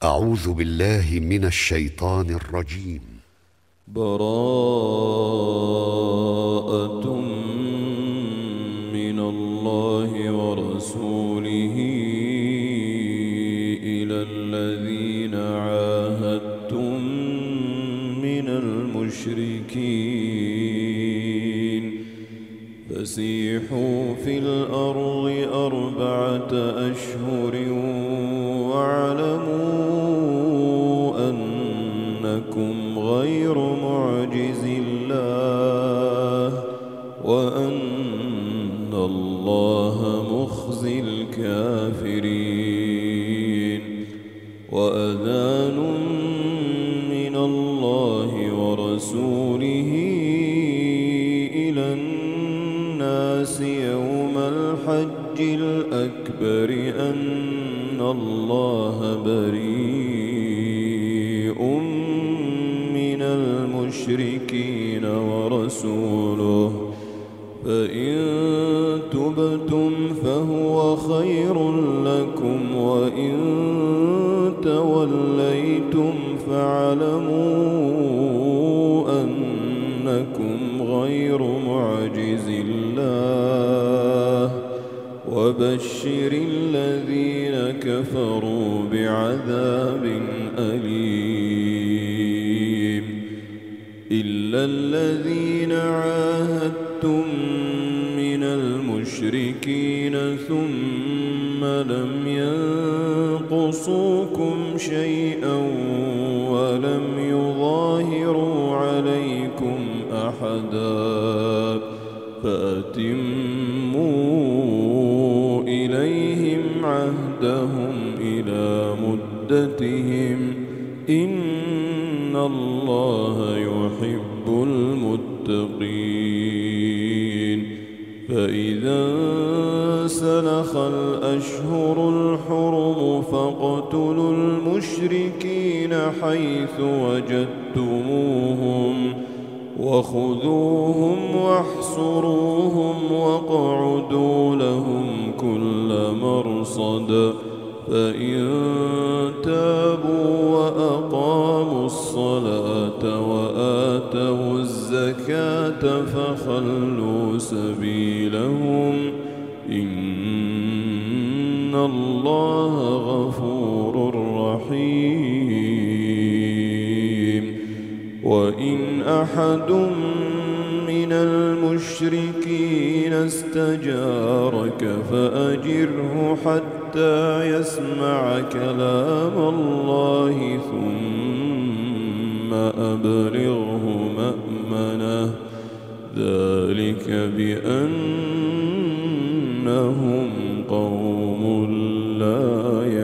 أعوذ بالله من الشيطان الرجيم. براءة من الله ورسوله إلى الذين عاهدتم من المشركين فسيحوا في الأرض 4 أشهر واعلموا أنكم غير معجز الله وأن الله مخزي الكافرين. وأذان من الله ورسوله إلى الناس يوم الحج الأكبر أن الله بريء من المشركين ورسوله فإن تبتم فهو خير لكم وإن توليتم فاعلموا أنكم غير معجز الله وبشر الذين كفروا بعذاب أليم. إلا الذين عاهدتم من المشركين ثم لم ينقصوكم شيئا ولم يظاهروا عليكم أحدا فأتموا إليهم عهدهم إلى مدتهم إن الله يحب المتقين. فإذا انسلخ الأشهر الحرم فاقتلوا المشركين حيث وجدتموهم وخذوهم واحصروهم واقعدوا لهم كل مرصد فإن تابوا وأقاموا الصلاة وآتوا الزكاة فخلوا سبيلهم إن الله غفور رحيم. وإن أحد من المشركين استجارك فأجره حتى يسمع كلام الله ثم أبلغه مأمنه ذلك بأنهم قوم لا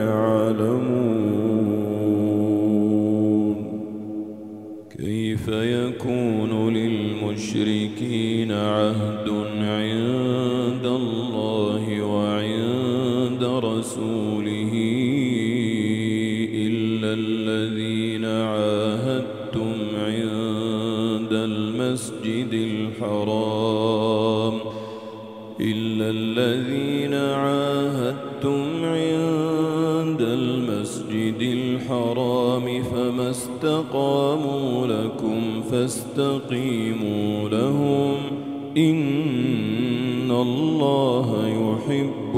يعلمون. كيف يكون للمشركين عهد عند الله وعند رسوله إلا الذين عاهدتم عند المسجد الحرام فما استقاموا لكم فاستقيموا لهم إن الله يحب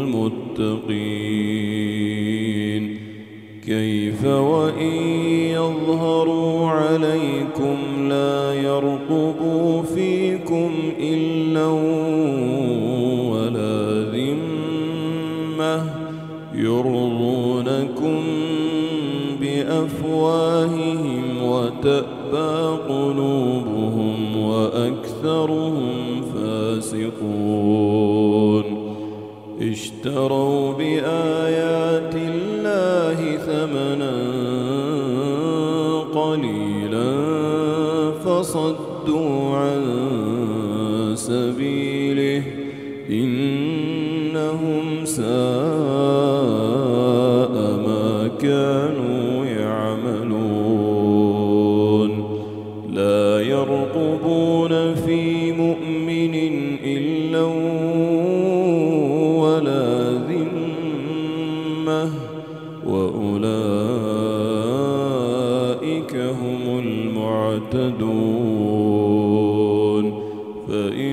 المتقين. كيف وإن يظهروا عليكم لا يرقبوا فيكم إلا ولا ذمة يرضونكم بأفواههم وتأبى قلوبهم وأكثرهم فاسقون. اشتروا بآيات الله ثمنا قليلا فصدوا عن سبيله إنهم ساء ما كانوا يعملون. لا يرقبون في مؤمن إلا ولا ذمة وأولئك يعتدون فإن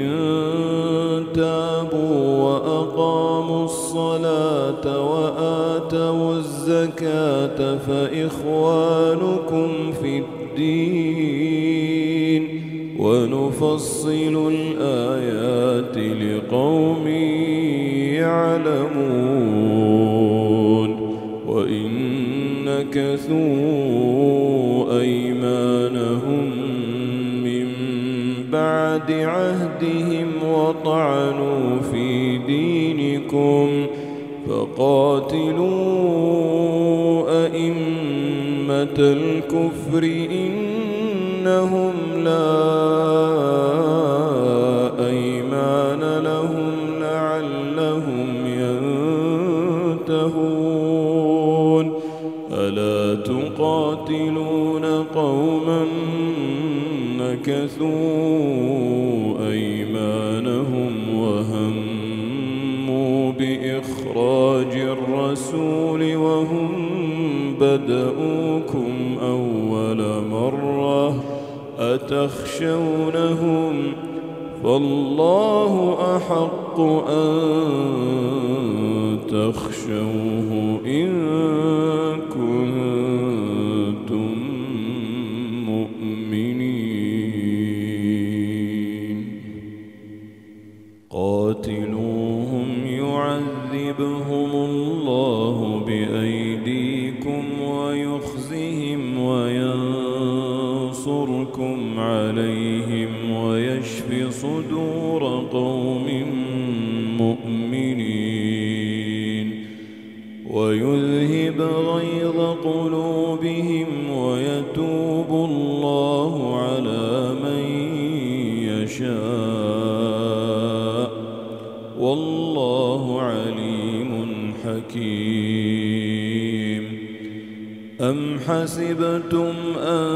تابوا وأقاموا الصلاة وآتوا الزكاة فإخوانكم في الدين ونفصل الآيات لقوم يعلمون وإن نكثوا أيمانهم من بعد عهدهم وطعنوا في دينكم فقاتلوا أئمة الكفر إنهم لا أيمان لهم لعلهم ينتهون ألا تقاتلون قوما نكثوا أيمانهم وهموا بإخراج الرسول وهم بدؤوكم أول مرة أتخشونهم فالله أحق أن تخشوه إن كنتم مؤمنين قاتلوهم يعذبهم الله بأيديكم ويخزهم وينصركم عليهم ويشف صدور قوم مؤمنين ويذهب غيظ قلوبهم ويتوب الله على من يشاء والله عليم حكيم أم حسبتم أن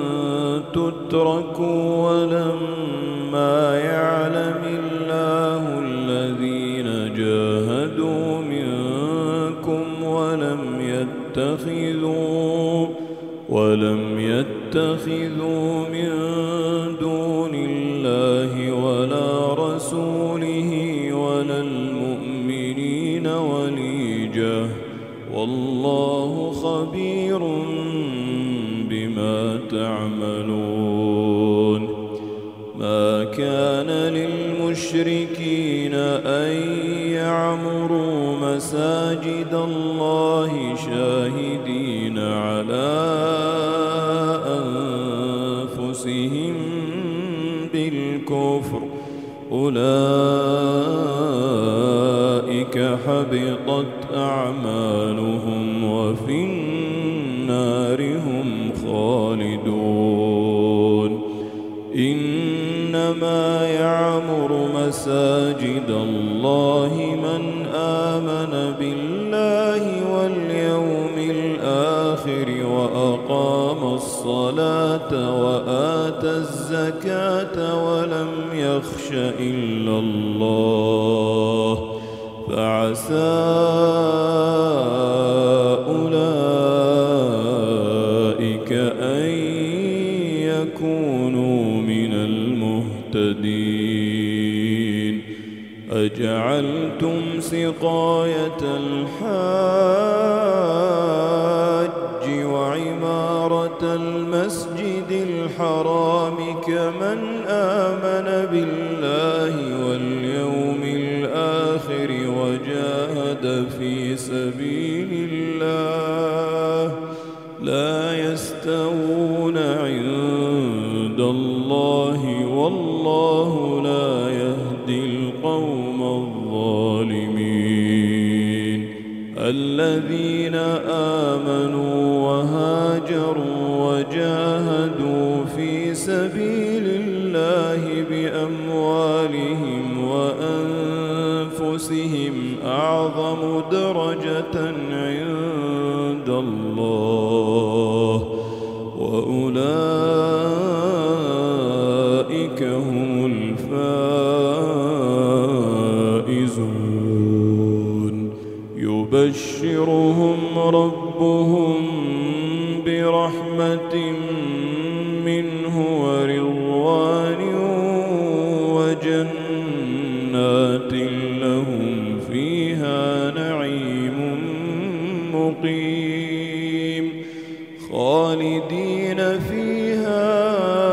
تتركوا ولما يعلم الله الذين جاهدوا منكم ولم يتخذوا من دون الله ولا رسوله ولا المؤمنين وليجة والله خبير بما تعملون ما كان للمشركين أن يعمروا مساجد الله شاهدين على أنفسهم بالكفر أولئك حبطت أعمالهم وفي النار هم خالدون إنما يعمر مساجد الله من آمن بالله واليوم الآخر وأقام الصلاة وآتى الزكاة ولم يخش إلا الله فعسى أولئك أن يكونوا من المهتدين أجعلتم سقاية الحاج وعمارة المسجد الحرام كمن آمن بالله واليوم الآخر وجاهد في سبيل الله لا يستوون عند الله والله لا يهدي القوم الظالمين الذين آمنوا وهاجروا وجاهدوا في سبيل الله بأموالهم وأنفسهم أعظم درجة عند الله وأولئك هم الفائزون يبشرهم ربهم برحمة منه خالدين فيها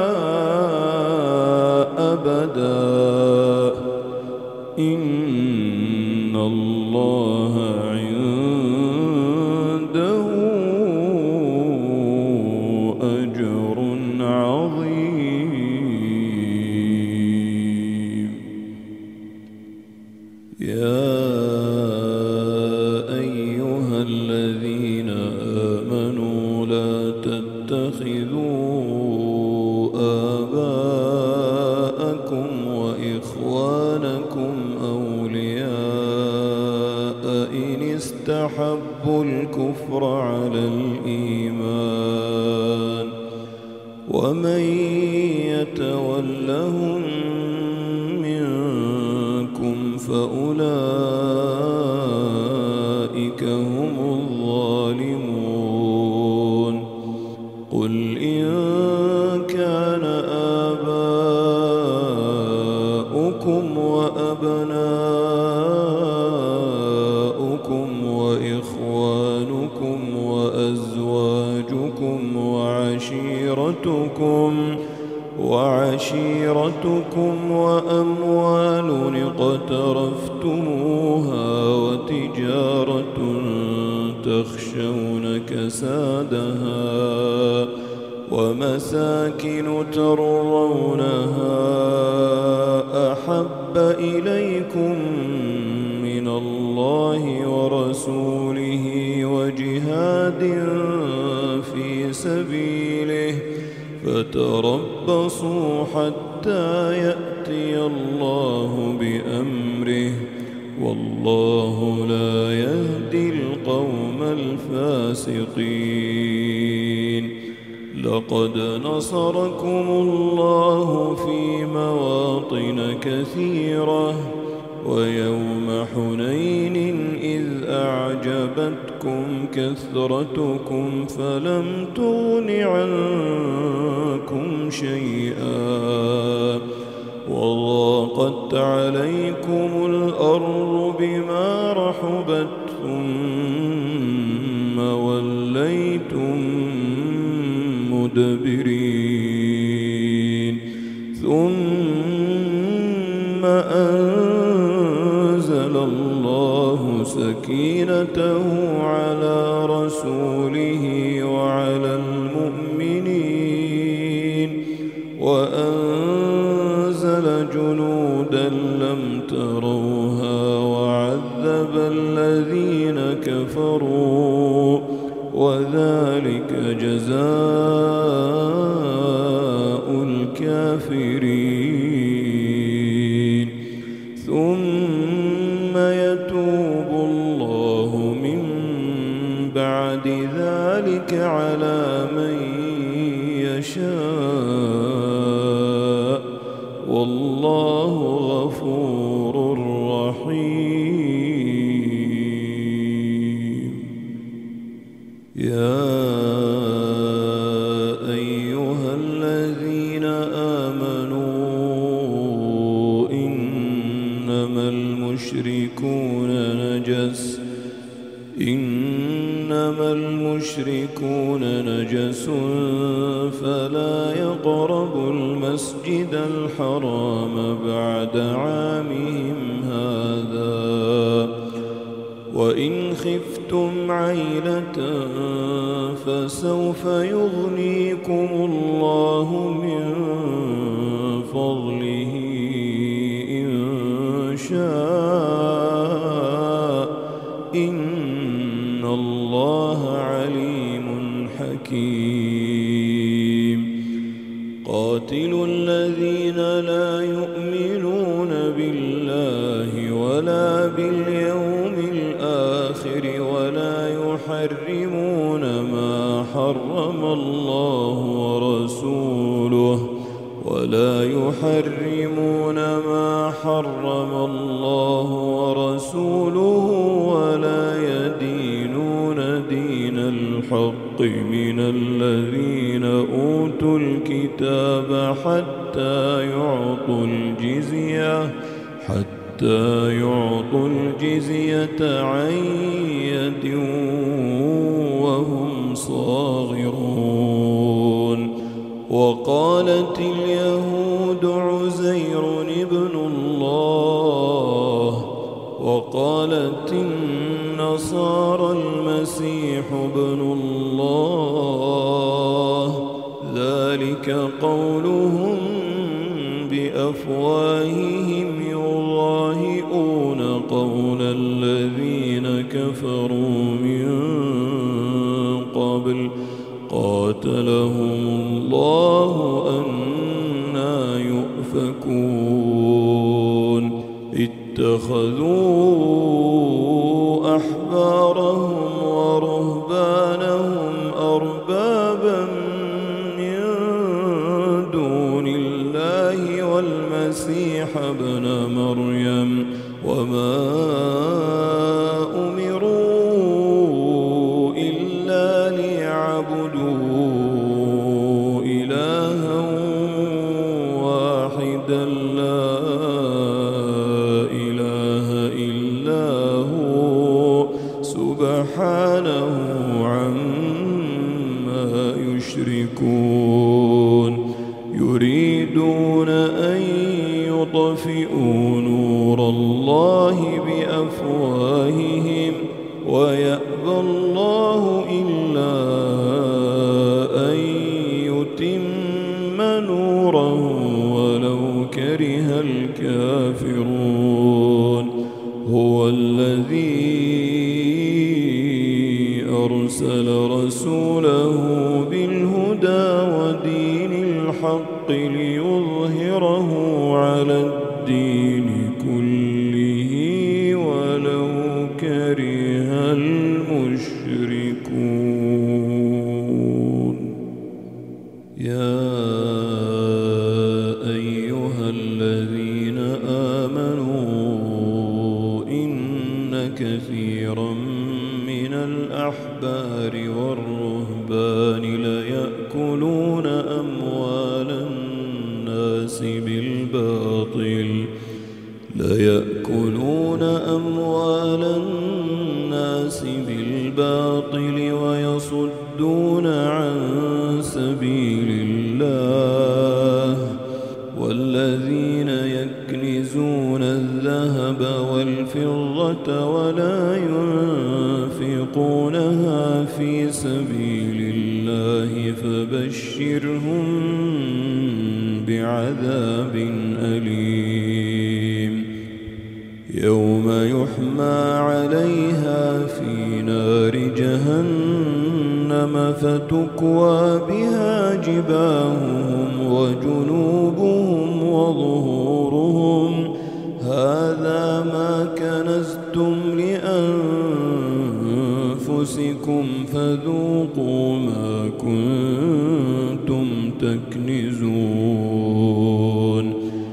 أبدا إن الله عنده أجر عظيم. يا أيها الذين آمنوا لا تتخذوا آباءكم وإخوانكم أولياء إن استحبوا الكفر على الإيمان ومن يتولهم منكم فأولئك هم الظالمون. قل إن كان آباؤكم وأبناؤكم وإخوانكم وأزواجكم وعشيرتكم وأموال اقترفتموها وتجارة تخشون كسادها ومساكن ترضونها أحب إليكم من الله ورسوله وجهاد في سبيله فتربصوا حتى يأتي الله بأمره والله لا يهدي القوم الفاسقين. لقد نصركم الله في مواطن كثيرة ويوم حنين إذ أعجبتكم كثرتكم فلم تغن عنكم شيئا وضاقت عليكم الأرض بما رحبت ثم وليتم مدبرين. ثم أنزل الله سكينته على رسوله وعلى المؤمنين وأنزل جنودا لم تروها وعذب الذين كفروا وذلك جزاء الكافرين. ثم يتوب الله من بعد ذلك على من يشاء والله غفور رحيم. يا أيها الذين آمنوا إنما المشركون نجس فلا يقربوا المسجد الحرام بعد عامهم هذا وإن خفتم عيلة فسوف يغنيكم الله من فضله إن شاء إن الله عليم حكيم. قاتلوا الذين لا يؤمنون بالله ولا باليوم الآخر ولا يحرمون ما حرم الله ورسوله ولا يدينون دين الحق من الذين أوتوا الكتاب حتى حتى يعطوا الجزية عن يد وهم صاغرون. وقالت اليهود عزير ابن الله وقالت النصارى المسيح ابن الله، ذلك قولهم بأفواههم يضاهئون قول الذين كفروا من قبل قاتلهم الله أنى يؤفكون. اتخذوا أحبارهم ورهبانهم أربابا من دون الله والمسيح ابن مريم وما أمروا إلا ليعبدوا إلها واحدا لا إله إلا هو سبحانه عما يشركون. يريدون أن يطفئوا نور الله بأفواههم ويأبى الله إلا أن يتم نوره ولو كره الكافرون. هو الذي أرسل رسوله بالهدى ودين الحق ليظهره على الدين كله ولو كره المشركون. يا أيها الذين آمنوا إن كثيرا من الأحبار والرهبان ليأكلون أموال الناس بالباطل ويصدون عن سبيل الله. والذين يكنزون الذهب والفضة ولا ينفقونها في سبيل الله فبشرهم بعذاب أليم. يوم يحمى عليها في نار جهنم فتكوى بها جباههم وجنوبهم وظهورهم هذا ما كنزتم لأنفسكم فذوقوا ما كنتم تكنزون.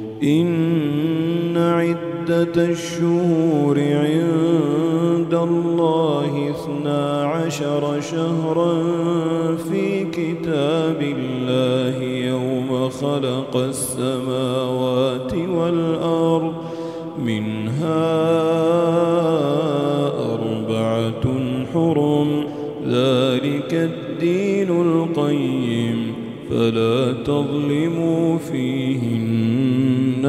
إن عدة الشهور عند الله 12 شهرا في كتاب الله يوم خلق السماوات والأرض منها 4 حرم ذلك الدين القيم فلا تظلموا فيهن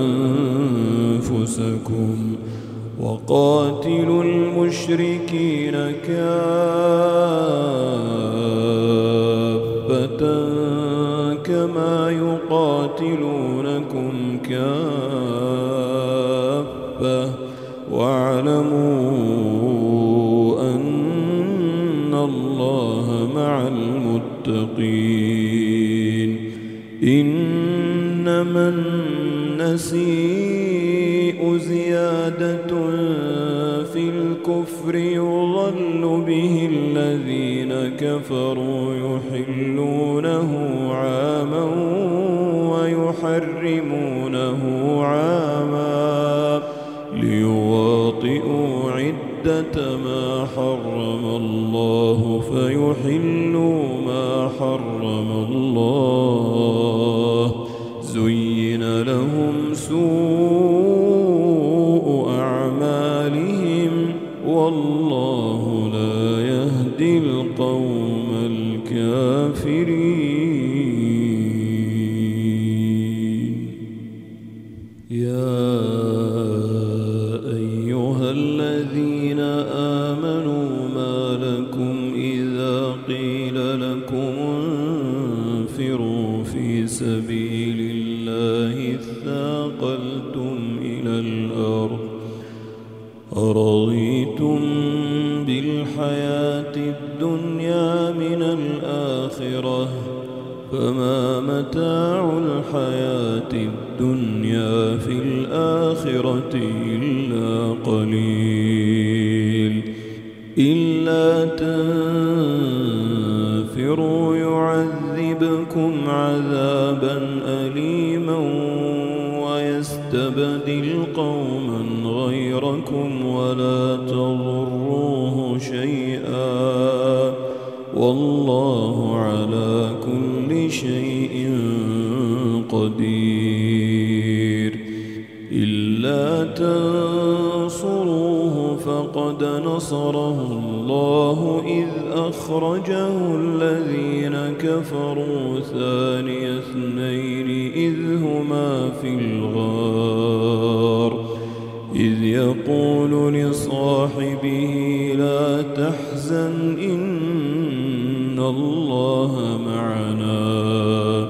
أنفسكم وقاتلوا المشركين كافة كما يقاتلونكم كافة واعلموا أن الله مع المتقين. إنما النسيء زيادة في الكفر يضل به الذين كفروا يحلونه عاما ويحرمونه عاما ليواطئوا عدة ما حرم الله فيحلوا ما حرم الله. زين لهم سوء الكافرين. يا أيها الذين آمنوا ما لكم إذا قيل لكم انفروا في سبيل الله اثاقلتم إلى الأرض أرضيتم بالحياة الدنيا من الآخرة فما متاع الحياة الدنيا في الآخرة إلا قليل. إلا تنفروا يعذبكم عذابا أليما ويستبدل قوما غيركم ولا تضروه شيئا والله على كل شيء قدير. إلا تنصروه فقد نصره الله إذ أخرجه الذين كفروا ثاني اثنين إذ هما في الغار إذ يقول لصاحبه لا تحزن إن الله معنا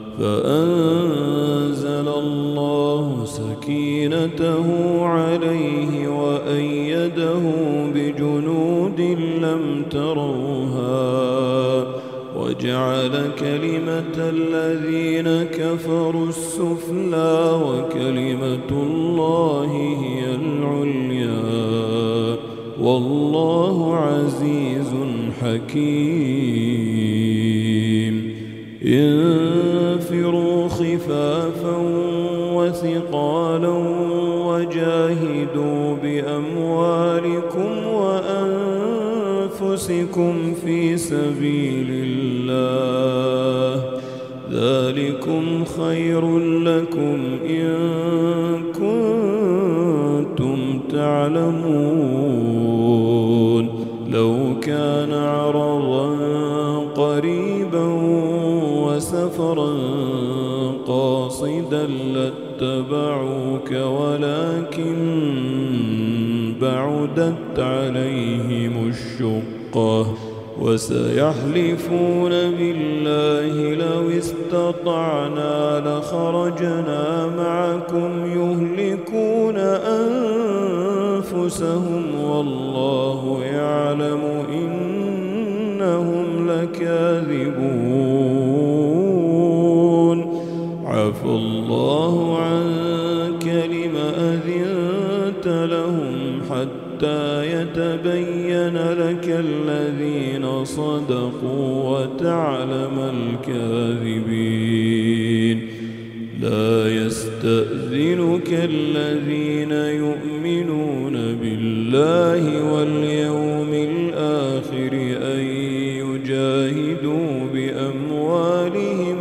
فأنزل الله سكينته عليه وأيده بجنود لم تروها وجعل كلمة الذين كفروا السفلى وكلمة الله هي العليا والله عزيز حكيم. انفروا خفافا وثقالا وجاهدوا بأموالكم وأنفسكم في سبيل الله ذلكم خير لكم إن كنتم تعلمون. لو كان عرضا قريبا وسفرا قاصدا لاتبعوك ولكن بعدت عليهم الشقة وسيحلفون بالله لو استطعنا لخرجنا معكم يهلكون أنفسهم والله يعلم إنهم لكاذبون. عفى الله عنك لم أذنت لهم حتى يتبين لك الذين صدقوا وتعلم الكاذبين. لا يستأذنك الذين يؤمنون بالله واليوم الآخر أن يجاهدوا بأموالهم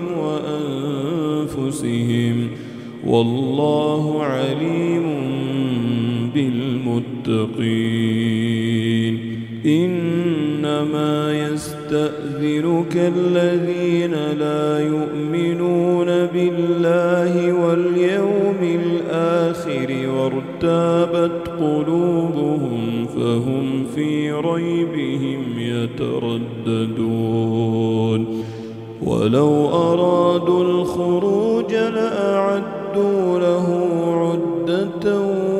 وأنفسهم والله عليم بالمتقين. إنما يستأذنك الذين لا يؤمنون بالله واليوم الآخر وارتابت قلوبهم فهم في ريبهم يترددون. ولو أرادوا الخروج لأعدوا له عدة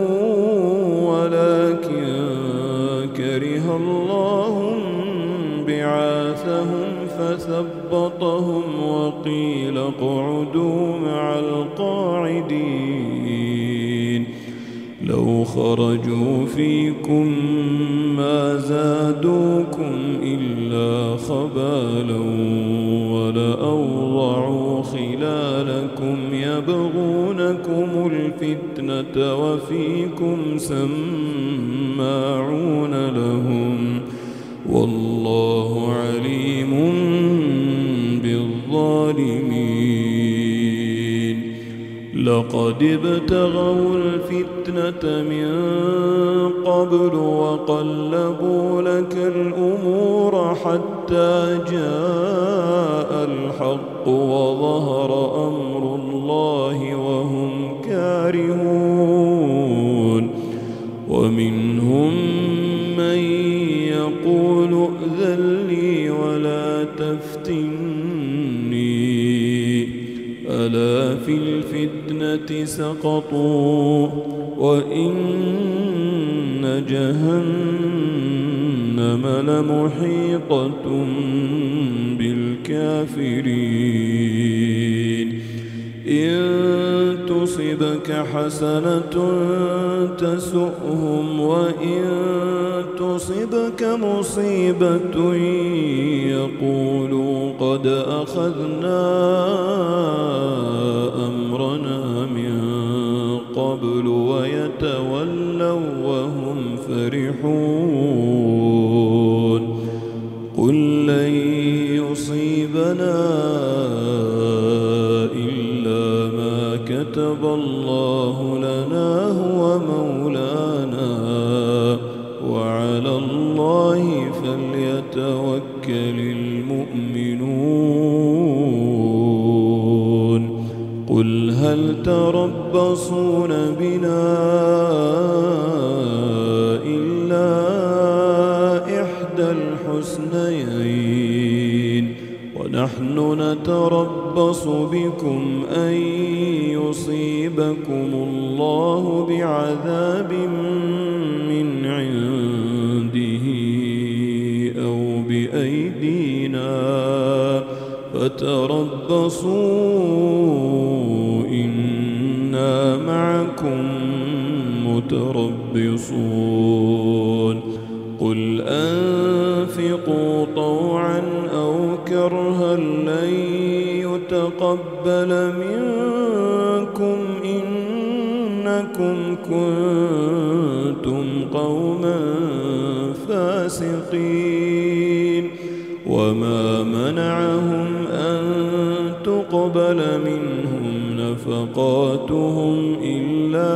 ولكن كره الله بعاثهم فثبطهم وقيل اقعدوا مع القاعدين. لو خرجوا فيكم ما زادوكم إلا خبالا ولأوضعوا خلالكم يبغونكم الفتنة وفيكم سماعون لهم والله عليم بالظالمين. لقد ابتغوا الفتنة من قبل وقلبوا لك الأمور حتى جاء الحق وظهر أمر الله وهم كارهون ومنهم من يقول ائذن لي ولا تفتني ألا في الفتنة سقطوا وإن جهنم لمحيطة بالكافرين إن تصبك حسنة تسؤهم وإن تصبك مصيبة يقولوا قد أخذنا أمرنا من قبل ويتولوا وهم فرحون قل لن يصيبنا إلا ما كتب الله لنا هو مولانا وعلى الله فليتوكل المؤمنون قل هل تربصون بنا إلا إحدى الحسنيين ونحن نتربص بكم أن يصيبكم الله بعذاب من عنده أو بأيدينا فتربصوا إنا معكم متربصون قل أنفقوا طوعا أو كرها لن يتقبل منكم إنكم كنتم قوما فاسقين وما منعهم أن تقبل منهم نفقاتهم إلا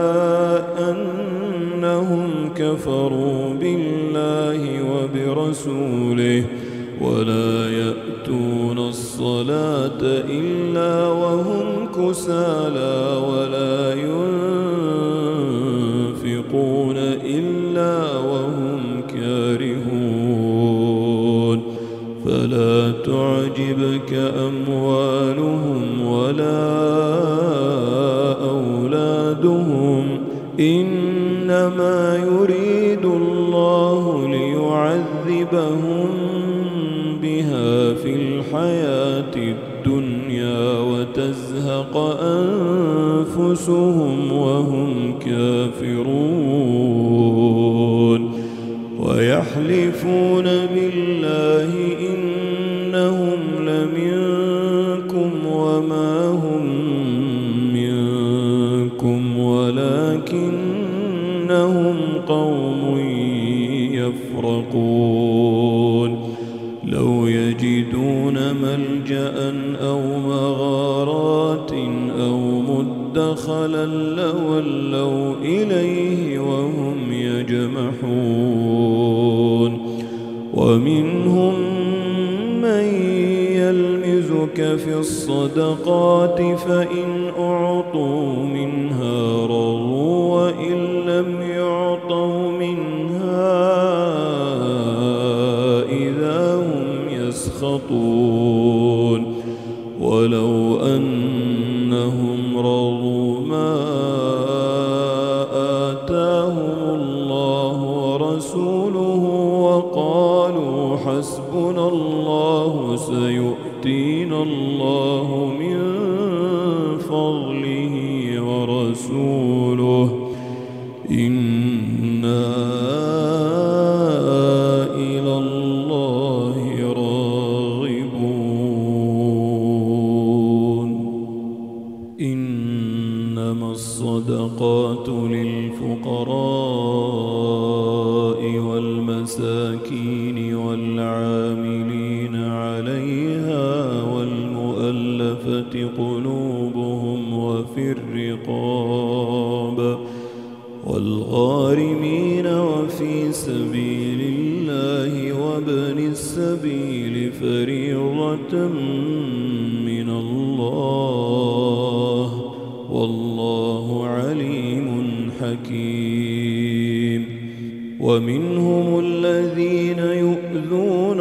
أنهم كفروا بالله وبرسوله ولا يأتون الصلاة إلا وهم كسالى ولا ينفقون إلا وهم كارهون فلا تعجبك أموالهم ولا أولادهم إنما يريد الله ليعذبهم بها في الحياة الدنيا وتزهق أنفسهم وهم كافرون ويحلفون بالله إنهم لمنكم وما هم منكم ولكنهم قوم يفرقون لو يجدون ملجأ أو مغارات أو مدخلا لولوا إليه وهم يجمحون ومنهم من يلمزك في الصدقات فإن أعطوا منها رضوا وإن لم يعطوا منها إذا هم يسخطون ولو أنهم رضوا ما آتاهم الله ورسوله وقالوا حسبنا الله سيؤتينا الله من فضله ورسوله إنا إلى الله راغبون إنما الصدقات للفقراء والمساكين والعاملين عليها والمؤلفة قلوبهم وفي الرقاب والغارمين وفي سبيل الله وابن السبيل فريضة من الله والله عليم حكيم. ومنهم الذين يؤذون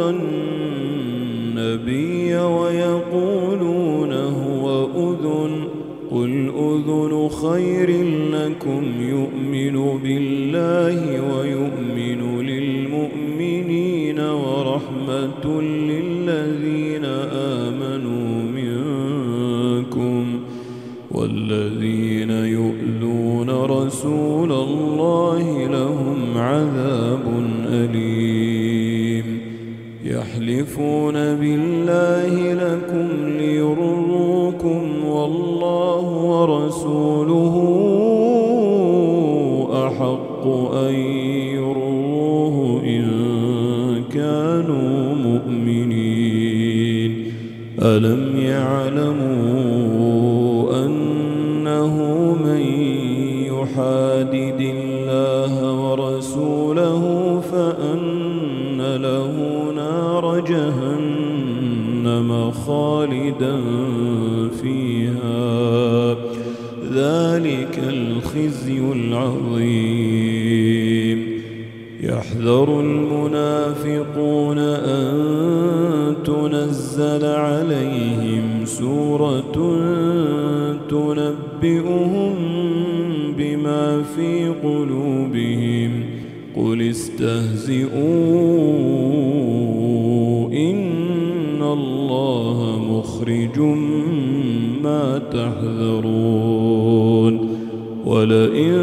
النبي ويقولون هو أذن قل أذن خير لكم يؤمن بالله ويؤمن للمؤمنين ورحمة للذين آمنوا منكم والذين يؤذون رسول الله لهم عذاب أليم. يحلفون بالله لكم ليرضوكم والله ورسوله أحق أن يرضوه إن كانوا مؤمنين. ألم يعلموا أنه من يحادد الله ورسوله فأن له نار جهنم خالدا فيها ذلك الخزي العظيم. يحذر المنافقون أن تنزل عليهم سورة تنبئهم بما في قلوبهم قل استهزئوا إن الله مخرج ما تحذرون. ولئن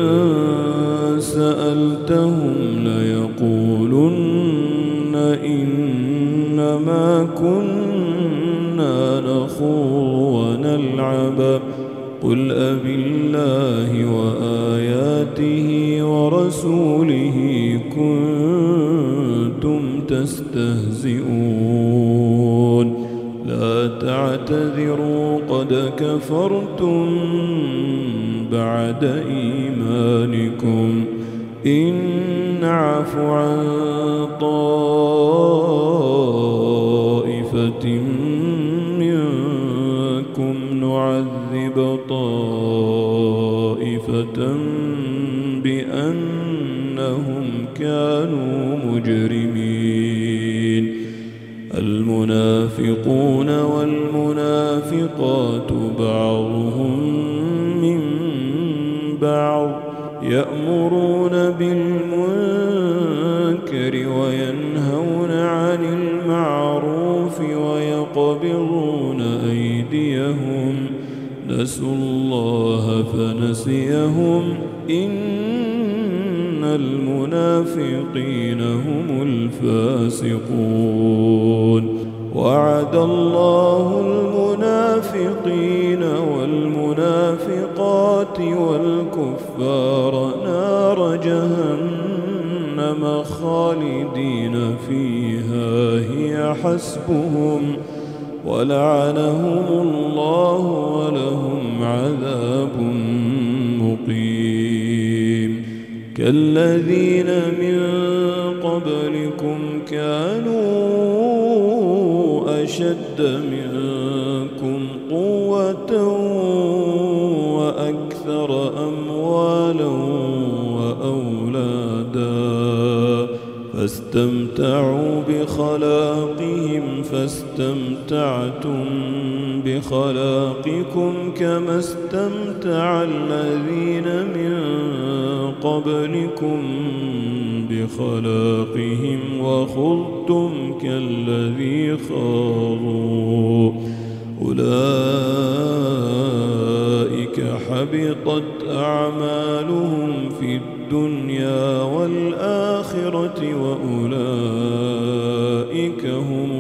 سألتهم ليقولن إنما كنا نخوض ونلعب قل أبالله وآياته ورسوله كنتم تستهزئون لا تعتذروا قد كفرتم بعد إيمانكم إن نعف عن طائفة منكم نعذب طائفة بأنهم كانوا مجرمين. المنافقون والمنافقات بعضهم من بعض يأمرون بالمنكر وينهون عن المعروف ويقبضون أيديهم نسوا الله فنسيهم إن المنافقين هم الفاسقون. وعد الله المنافقين والمنافقات والكفار نار جهنم خالدين فيها هي حسبهم ولعنهم الله ولهم عذاب مقيم. كالذين من قبلكم كانوا أشد منكم قوة وأكثر أموالا وأولادا فاستمتعوا بخلاقهم فاستمتعتم بخلاقكم كما استمتع الذين من قبلكم بخلاقهم وخضتم كالذي خاضوا أولئك حبطت أعمالهم في الدنيا والآخرة وأولئك هم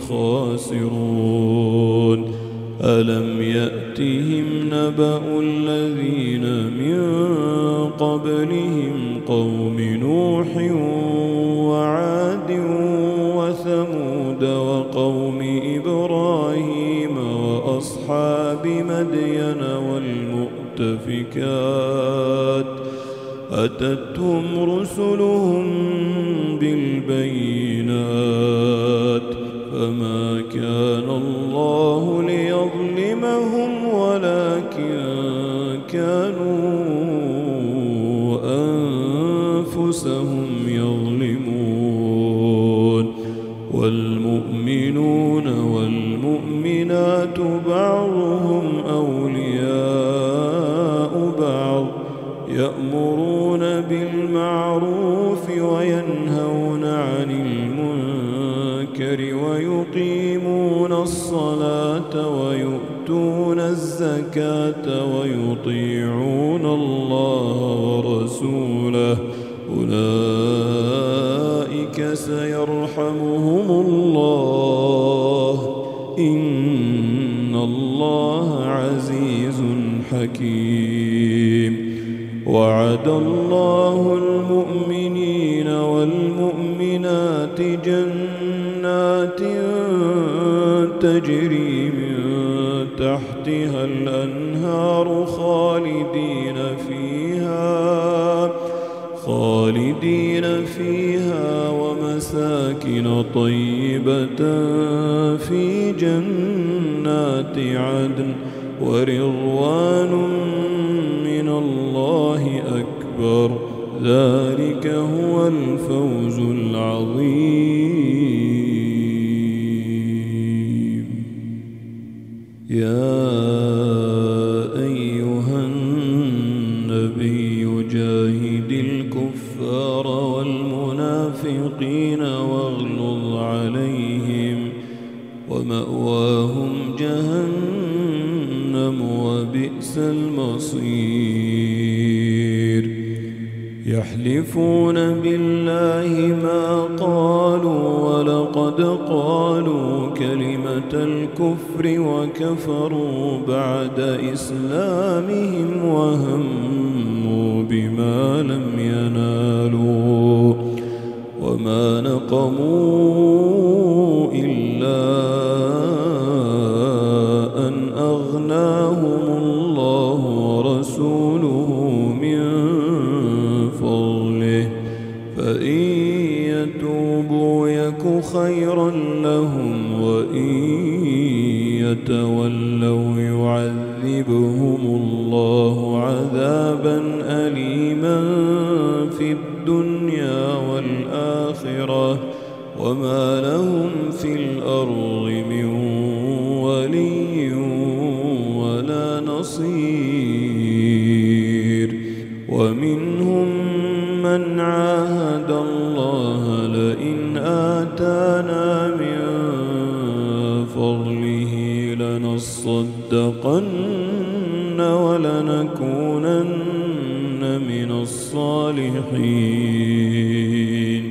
الخاسرون. ألم يأتهم نبأ الذين من قبلهم قوم نوح وعاد وثمود وقوم إبراهيم وأصحاب مدين والمؤمنين المؤتفكات أتتهم رسلهم بالبينات فما كان الله ليظلمهم ولكن كانوا أنفسهم يظلمون والمؤمنون والمؤمنات بعضهم أولياء بعض يأمرون بالمعروف وينهون عن المنكر ويقيمون الصلاة ويؤتون الزكاة ويطيعون الله ورسوله أولئك سيرحمهم الله إن الله عزيز حكيم وعد الله المؤمنين والمؤمنات جنات تجري من تحتها الأنهار خالدين فيها ومساكن طيبة في جنات عدن ورضوان من الله أكبر ذلك هو الفوز العظيم يا أيها النبي جاهد الكفار والمنافقين واغلظ عليهم ومأواهم جهنم وبئس المصير يحلفون بالله ما قالوا ولقد قالوا كلمة الكفر وكفروا بعد إسلامهم وهموا بما لم ينالوا وما نقموا إلا أن أغناهم الله ورسوله من فضله فإن يتوبوا يك خيرا لهم وإن يتولوا يعذبهم الله عذابا أليما في الدنيا والآخرة وما لهم في الأرض من ولي ولا نصير ومنهم من عاهد الله لئن آتانا من فضله لنصدقن ولنكونن من الصالحين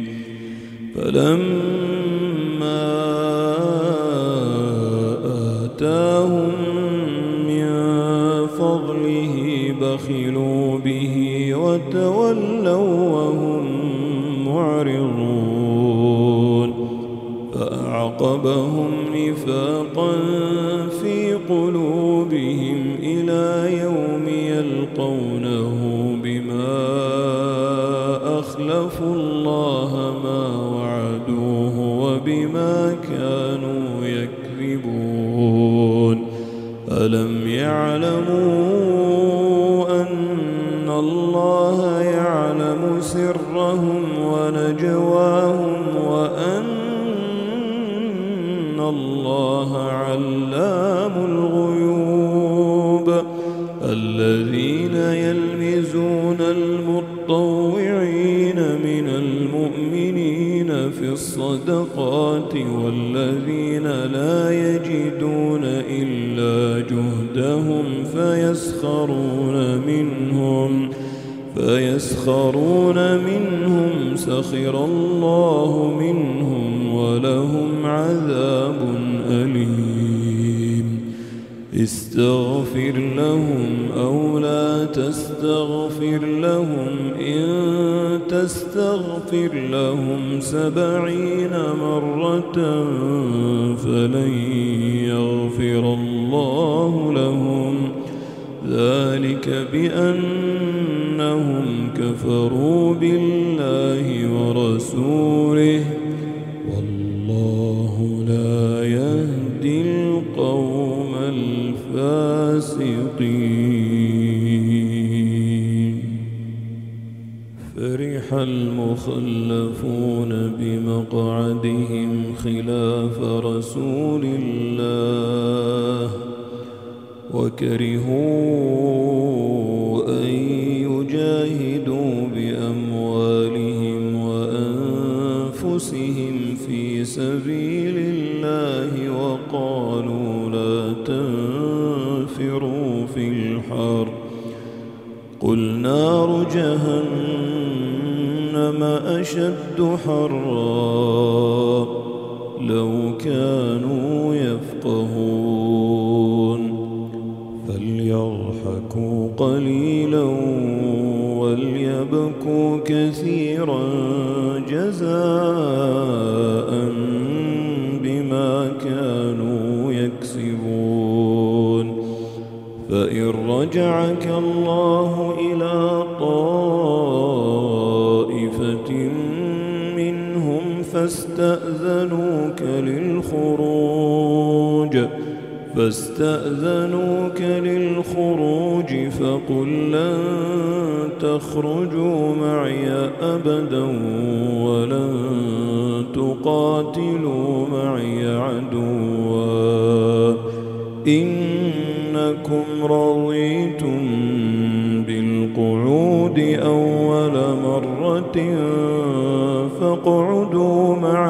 فلما آتاهم من فضله بخلوا به وتولوا وهم معرضون فأعقبهم نفاقا في قلوبهم إلى يوم يلقونه بما أخلفوا الله ما وعدوه وبما كانوا يكذبون ألم يعلموا أن الله يعلم سرهم ونجواهم وأن الله علام الغيوب الذين يلمزون المطوعين من المؤمنين في الصدقات والذين لا يجدون إلا جهدهم فيسخرون منهم سخر الله منهم ولهم عذاب أليم استغفر لهم أو لا تستغفر لهم إن تستغفر لهم 70 مرة فلن يغفر الله لهم ذلك ذلك بأنهم كفروا بالله ورسوله والله لا يهدي القوم الفاسقين. فرح المخلفون بمقعدهم خلاف رسول الله وكرهوا أن يجاهدوا بأموالهم وأنفسهم في سبيل الله وقالوا لا تنفروا في الحر قل نار جهنم أشد حرا لو كانوا يفقهون فليضحكوا قليلا وليبكوا كثيرا جزاء بما كانوا يكسبون. فإن رجعك الله إلى طائفة منهم فاستأذنوك للخروج فقل لن تخرجوا معي أبدا ولن تقاتلوا معي عدوا إنكم رضيتم بالقعود أول مرة فاقعدوا مع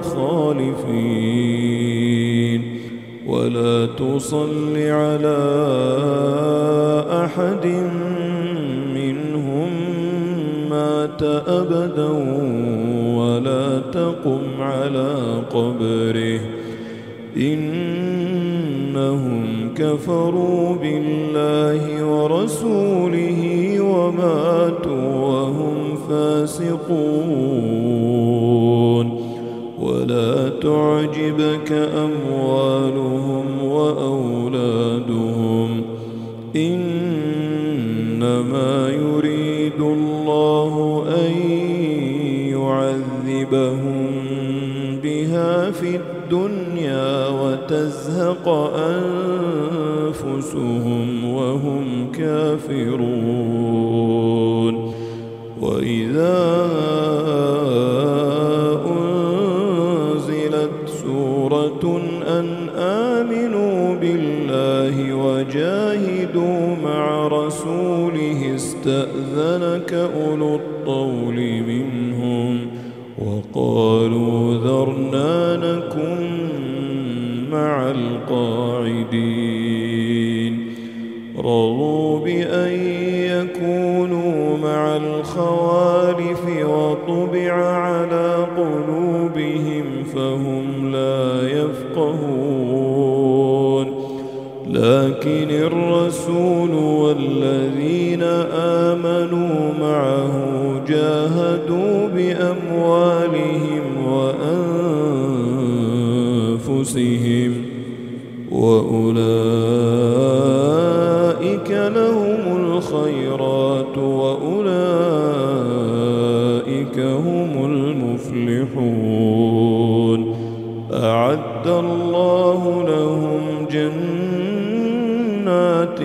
الخالفين ولا تصل على أحد منهم مات أبدا ولا تقم على قبره إنهم كفروا بالله ورسوله وماتوا وهم فاسقون. ولا تعجبك أموالهم وأولادهم إنما يريد الله أن يعذبهم بها في الدنيا وتزهق أنفسهم وهم كافرون. وإذا سورة أن آمنوا بالله وجاهدوا مع رسوله استأذنك أولو الطول منهم وقالوا ذرنا نكن مع القاعدين رضوا بأن يكونوا مع الخوالف وطبع على قلوبهم فهم لا يفقهون. لكن الرسول والذين آمنوا معه جاهدوا بأموالهم وأنفسهم وأولئك لهم الخيرات وأولئك هم المفلحون. أعد الله لهم جنات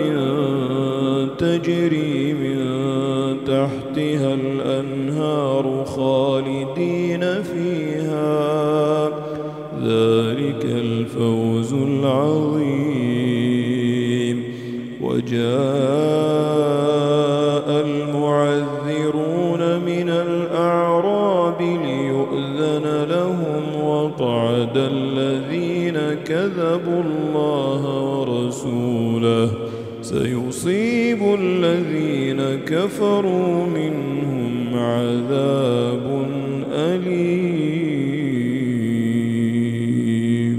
تجري من تحتها الأنهار خالدين فيها ذلك الفوز العظيم. وجاء المعذرون من الأعراب ليؤذن لهم وقعد الذين كذبوا الله ورسوله سيصيب الذين كفروا منهم عذاب أليم.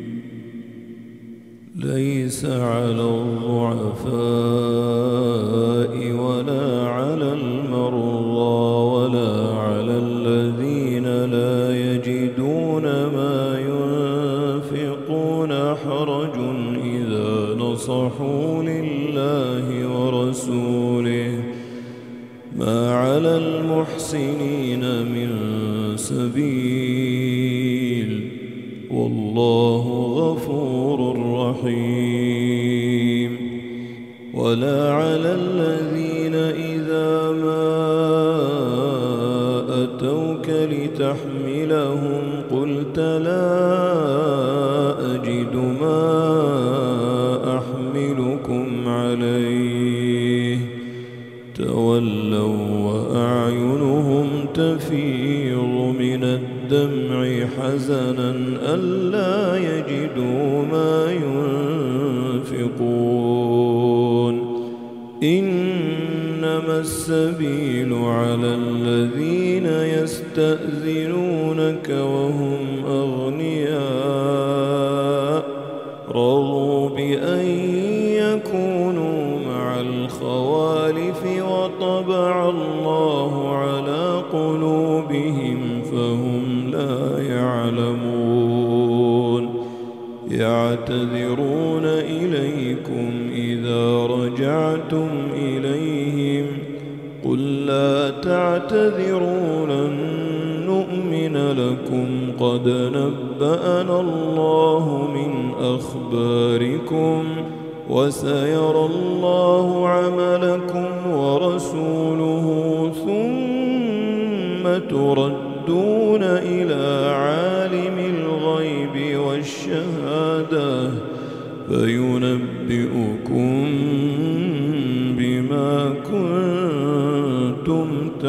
ليس على الضعفاء ولا على المرضى ولا على الذين لا يجدون ما ينفقون حرج إذا نصحوا لله ورسوله ما على المحسنين من سبيل والله غفور رحيم. ولا على الذين إذا ما أتوك لتحملهم قلت لا أجد ما أحملكم عليه تولوا وأعينهم تفيض من الدمع حزنا ألا يجدوا ما ينفقون. إنما السبيل على الذين يستأذنونك وهم أغنياء رضوا بأن يكونوا مع الخوالف وطبع الله على قلوبهم فهم لا يعلمون. يعتذرون إليكم إذا رجعتم إليهم قل لا تعتذروا لن نؤمن لكم قد نبأنا الله من أخباركم وسيرى الله عملكم ورسوله ثم تردون إلى عالم الغيب والشهادة فينبئكم بما كنتم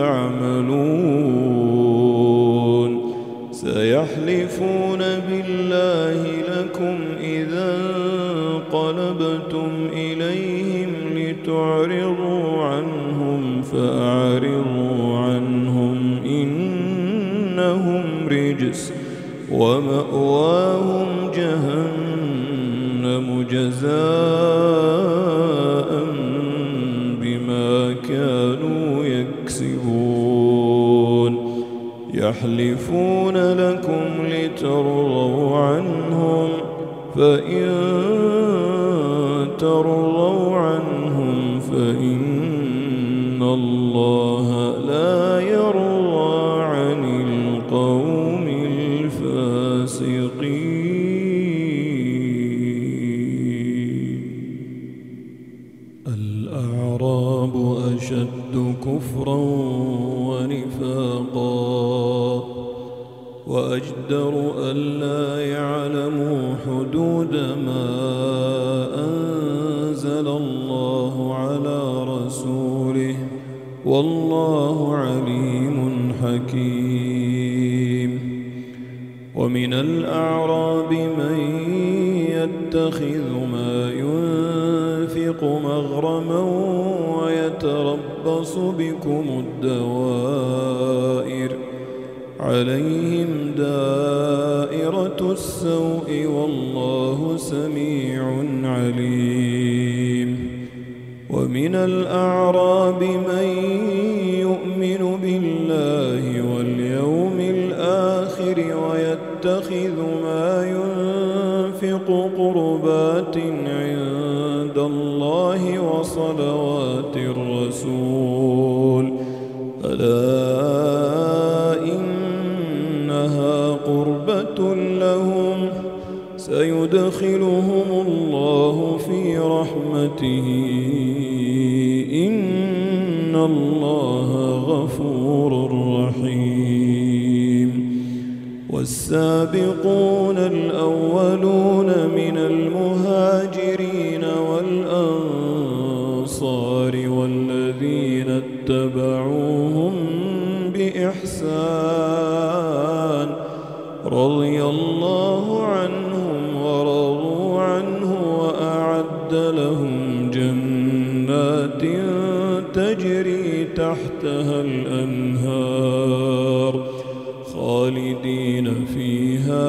تعملون. سيحلفون بالله لكم إذا انقلبتم إليهم لتعرضوا عنهم فأعرضوا عنهم إنهم رجس ومأواهم جهنم جزاء بما كانوا يكسبون. يحلفون لكم لترضوا عنهم فإن ترضوا عنهم فإن الله لا يرضى عن القوم الفاسقين. الأعراب أشد كفرا ونفاقا وأجدر ألا يعلموا حدود ما أنزل الله على رسوله والله عليم حكيم. ومن الأعراب من يتخذ ما ينفق مغرما ويتربص بكم الدوائر عليهم دائرة السوء والله سميع عليم. ومن الأعراب من يؤمن بالله واليوم الآخر ويتخذ ما ينفق قربات عند الله وصلوات الرسول ألا إنها قربة لهم سيدخلهم الله في رحمته إن الله غفور رحيم. والسابقون الأولون من المهاجرين والأنصار والذين اتبعوهم بإحسان رضي الله عنهم ورضوا عنه وأعد لهم جنات تجري تحتها الأنهار خالدين فيها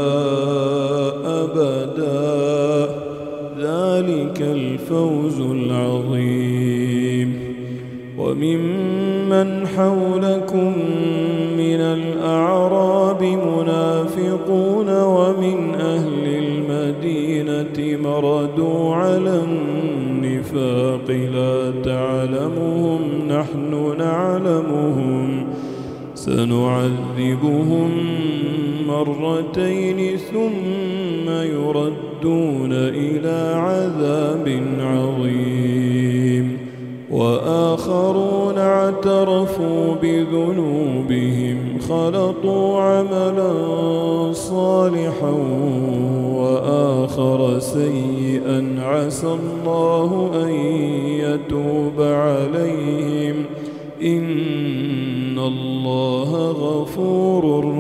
أبدا ذلك الفوز العظيم. وممن حولكم من الأعراب منافقون ومن أهل المدينة مردوا على النفاق لا تعلمهم نحن نعلمهم سنعذبهم مرتين ثم يردون إلى عذاب عظيم وآخرون اعترفوا بذنوبهم خلطوا عملا صالحا وآخر سيئا عسى الله أن يتوب عليهم إن الله غفور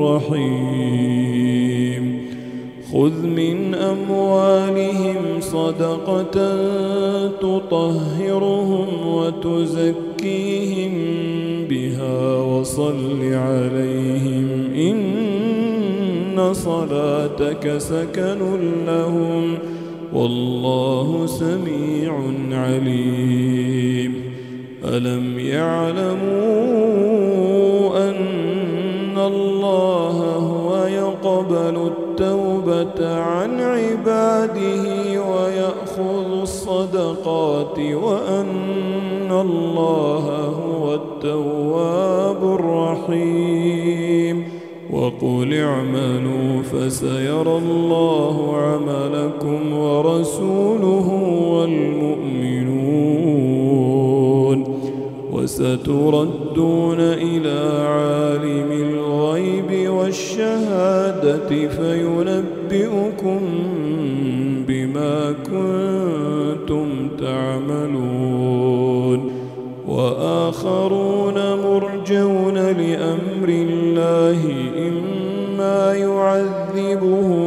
رحيم خذ من أموالهم صدقة تطهرهم وتزكيهم بها وصل عليهم إن صلاتك سكن لهم والله سميع عليم ألم يعلموا أن الله هو يقبل التوبة عن عباده ويأخذ الصدقات وأن الله هو التواب الرحيم وقل اعملوا فسيرى الله عملكم ورسوله والمؤمنون وستردون إلى عالم الغيب والشهادة فينبئكم بما كنتم تعملون وآخرون مرجون لأمر الله إما يعذبهم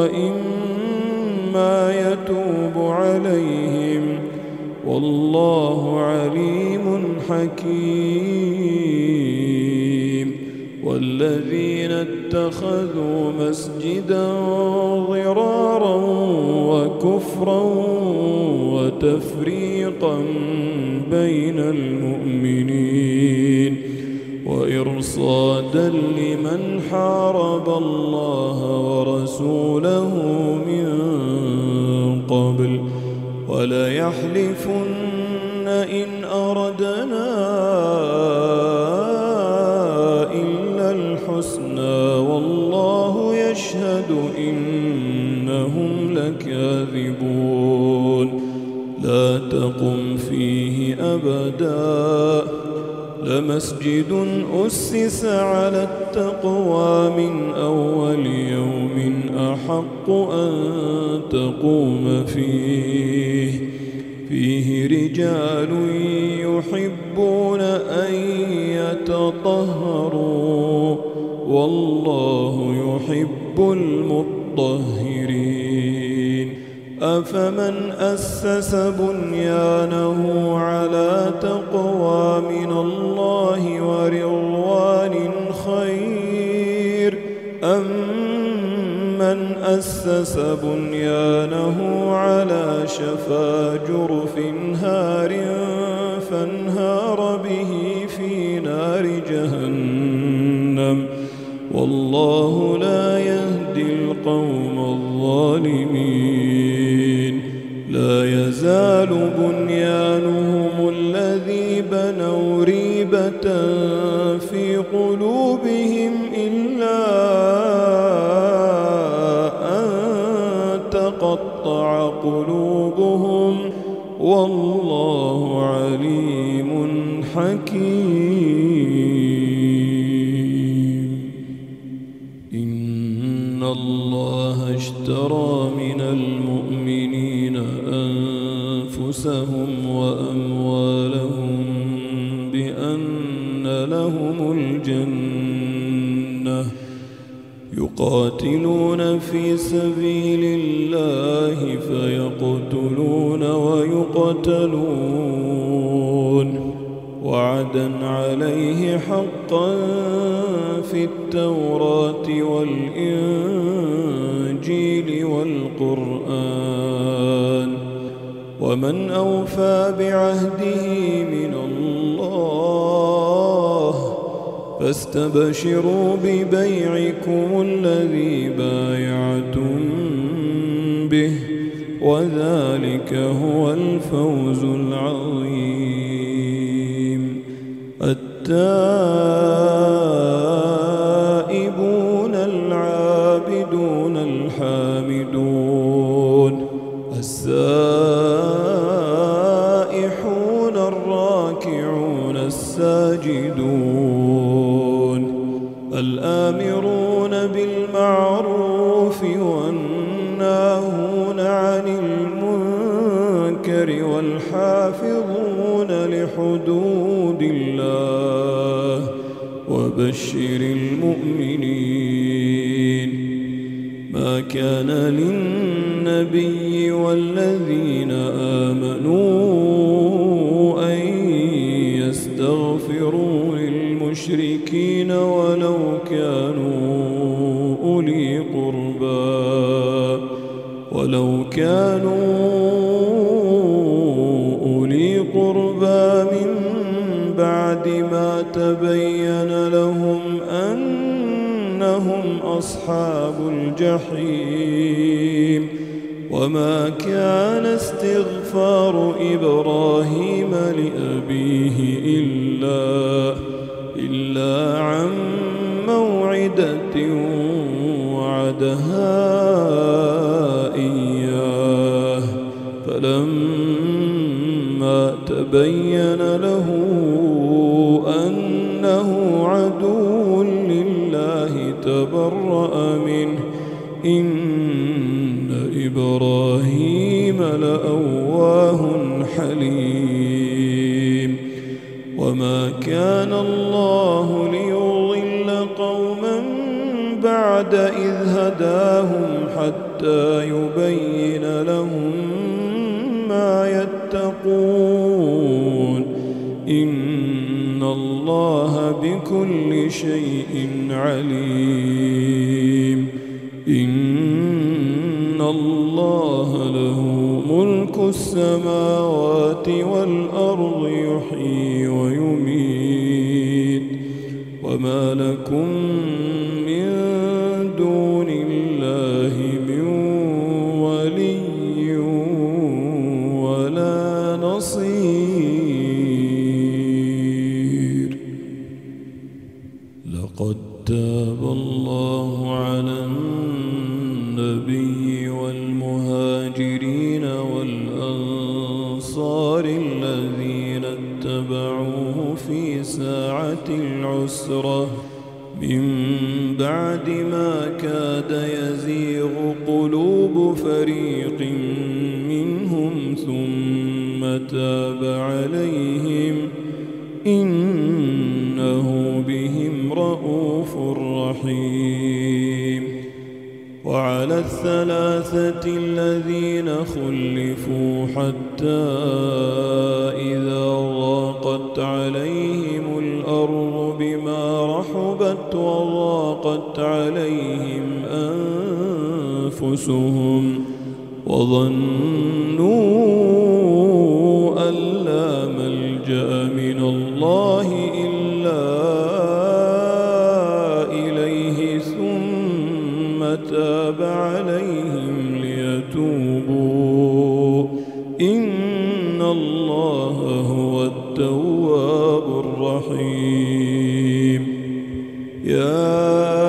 وإما يتوب عليهم والله عليم حكيم والذين اتخذوا مسجدا ضرارا وكفرا وتفريقا بين المؤمنين وإرصادا لمن حارب الله ورسوله من قبل وليحلفن إن أردنا إلا الحسنى والله يشهد إنهم لكاذبون لا تقم فيه أبدا لمسجد أسس على التقوى من أول يوم أحق أن تقوم فيه رجال يحبون أن يتطهروا والله يحب المطهرين أفمن أسس بنيانه على تقوى من الله ورضوان خير أم من أسس بنيانه على شفا جرف هار فانهار به في نار جهنم والله لا يهدي القوم الظالمين لا يزال بنيانهم الذي بنوا ريبة في قلوبهم إلا أن تقطع قلوبهم والله عليم حكيم إن الله اشترى من المؤمنين أنفسهم وأموالهم بأن لهم الجنة يقاتلون في سبيل الله فيقتلون ويقتلون وعدا عليه حقا في التوراة والإنجيل والقرآن ومن أوفى بعهده من الله فاستبشروا ببيعكم الذي بايعتم به وذلك هو الفوز العظيم. التائبون العابدون الحامدون السائحون الراكعون الساجدون الآمرون بالمعروف والناهون عن المنكر والحافظون لحدود الله وبشر المؤمنين. ما كان للنبي والذين آمنوا أن يستغفروا للمشركين ولو كانوا أولي قربى من بعد ما تبين لهم أنهم أصحاب الجحيم. وما كان استغفار إبراهيم لأبيه إلا عن موعدة وعدها إياه فلما تبين له أنه عدو لله تبرأ منه إن إبراهيم لأواه حليم. وما كان الله ليضل قوما بعد إذ هداهم حتى يبين لهم ما يتقون إن الله بكل شيء عليم. إن الله له ملك السماوات والأرض يحيي ويميت وما لكم من دون الله من ولي ولا نصير. لقد تاب الله على النبي والمهاجرين والأنصار الذين اتبعوه في ساعة العسرة من بعد ما كاد يزيغ قلوب فريق منهم ثم تاب عليهم إنه بهم رءوف رحيم. وعلى الثلاثة الذين خلفوا حتى إذا ضاقت عليهم الأرض بما رحبت وضاقت عليهم أنفسهم وظنوا أن لا ملجأ من الله إلا إليه ثم تاب عليهم ليتوبوا إن الله هو التواب الرحيم. يا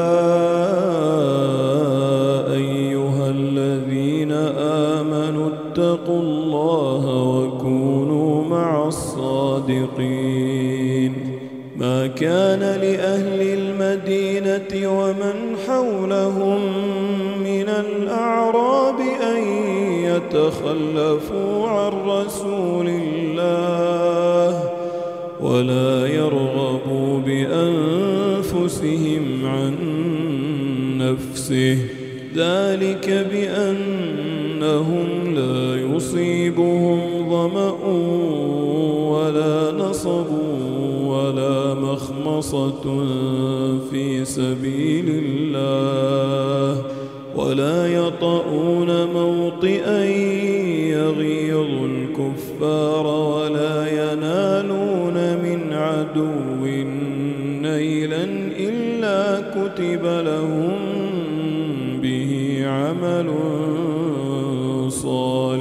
أيها الذين آمنوا اتقوا الله وكونوا مع الصادقين. ما كان لأهل المدينة ومن حولهم من الأعراب أن يتخلفوا عن رسول الله ولا يرغبوا بأنفسهم عن نفسه ذلك بأنهم لا يصيبهم ظمأ ولا نصب ولا مخمصة في سبيل الله ولا يطؤون موطئا يغيظ الكفار ولا ينالون من عدو نيلا إلا كتب لهم به عمل صالح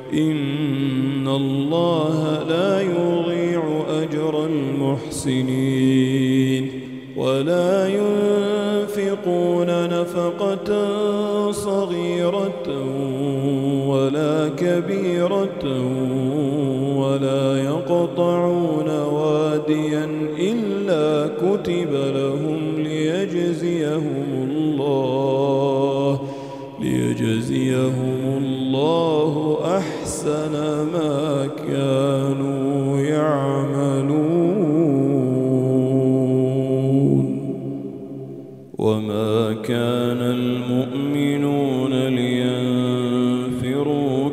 إن الله لا يضيع أجر المحسنين ولا ينفقون نفقة صغيرة ولا كبيرة ولا يقطعون واديا إلا كتب لهم ليجزيهم الله أحسن ما كانوا يعملون. وما كان المؤمنون لينفروا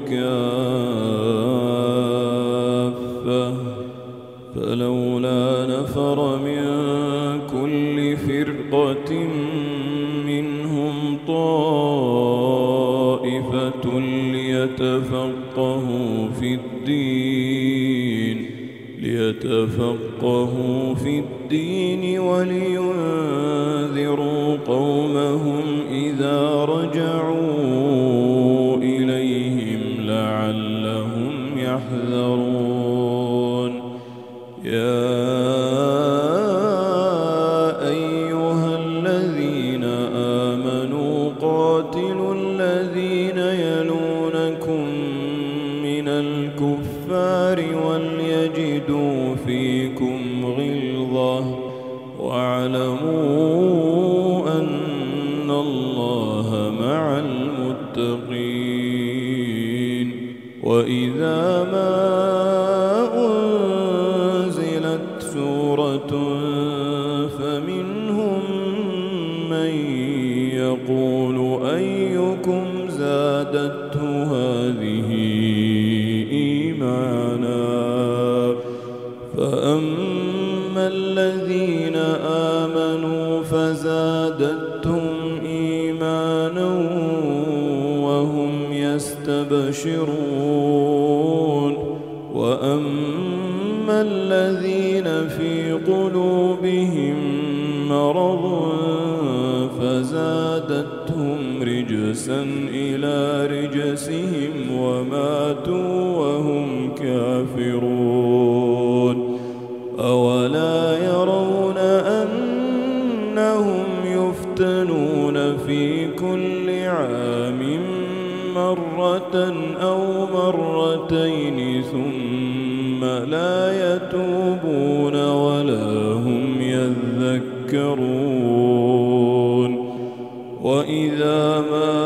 كافة فلولا نفر من كل فرقة منهم طائفة ليتفقهوا في الدين ولينذروا قومهم إذا رجعوا إليهم لعلهم يحذرون. يا أيها الذين آمنوا قاتلوا الذين يلونكم من الكفار وليجدوا فيكم غلظة واعلموا أن الله مع المتقين. وإذا ما أنزلت سورة فمنهم من يقول أيكم زادته هذه إيمانا فأما الذين آمنوا فزادتهم إيمانا وهم يستبشرون. وأما الذين في قلوبهم مرض فزادتهم رجسا إلى رجسهم وماتوا وهم كافرون. أولا يرون أنهم يفتنون في كل عام مرة أو مرتين ثم لا يتوبون ولا هم يذكرون. وإذا ما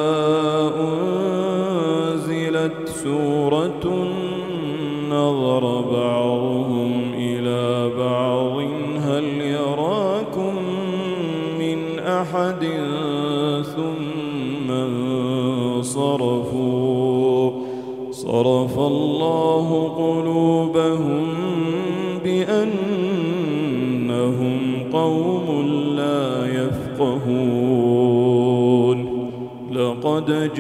أنزلت سورة نظر بعضهم إلى بعض هل يراكم من أحد ثم انصرفوا صرف الله قلوبهم بأنهم قوم لا يفقهون. لقد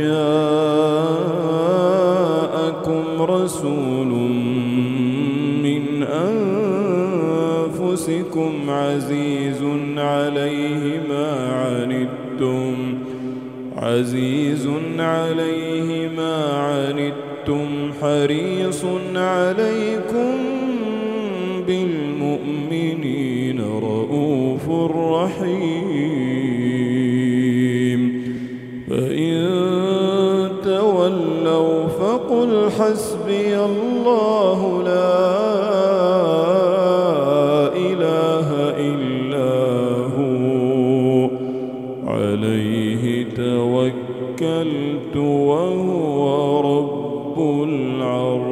جاءكم رسول من أنفسكم عزيز عليه ما عنتم حريص عليكم بالمؤمنين رؤوف رحيم. فإن تولوا فقل حسبي الله لا إله إلا هو عليه توكلت وهو رب العرش